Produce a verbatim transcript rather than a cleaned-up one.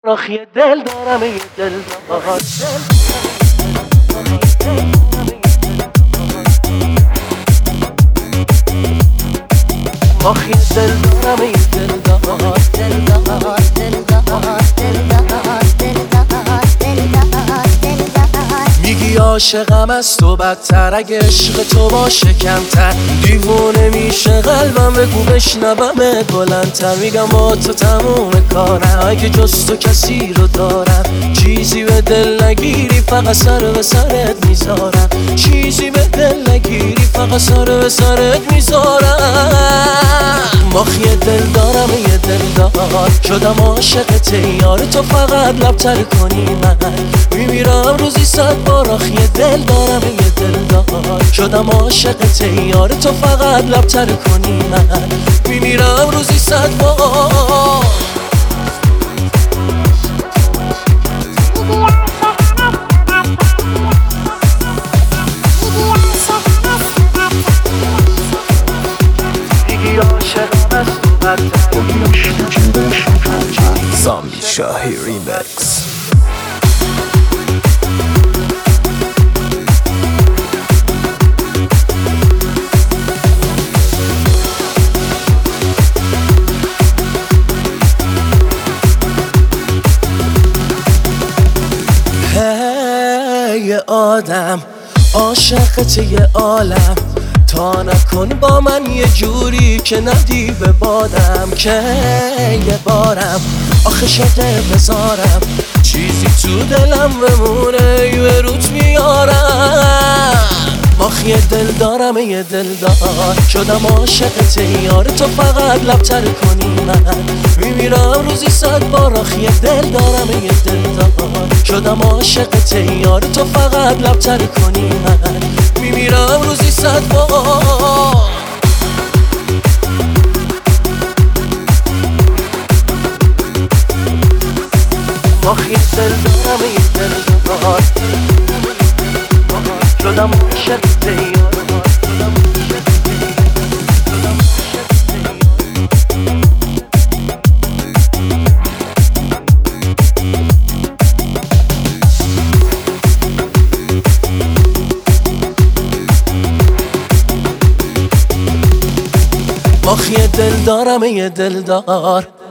راخی دل دارم یه دل دار راخی دل دارم یه دل دار دل دار دل دار دل دار دل دار دل دار میگی عاشقم از تو بدتر، اگه عشق تو باشه کمتر دیوونه میشه قلبم، بگو بشنومت بلندتر. میگم با تو تموم کارم، اگه جز تو کسی رو دارم چیزی به دل نگیری فقط سر به سرت میذارم، چیزی به دل نگیری فقط سر به سرت میذارم. ماخی دل دارم یه دل دار، شدم عاشقت یار تو فقط لبتر کنی من میمیرم روزی صد بار. آخی دل دارم یه دل دار، شدم عاشقت یار تو فقط لبتر کنی من میمیرم روزی صد بار. Zombie Shahi Remix. Hey یه آدم عاشقت یه عالم، تا نکن با من یه جوری که ندی به بادم که یه بارم آخه شده بذارم چیزی تو دلم بمونه یه روت میارم. ماخی دل دارم یه دل دار، شدم عاشقت یار تو فقط لبتر کنی من میمیرم روزی صد بار. آخی دل دارم یه دل دار، شدم عاشقت یار تو فقط لبتر کنی من میمیرم روزی صد بار. ماخی دل دارم یه دل دار، شدم عاشقت یار ماخی دل دارم یه دل دار.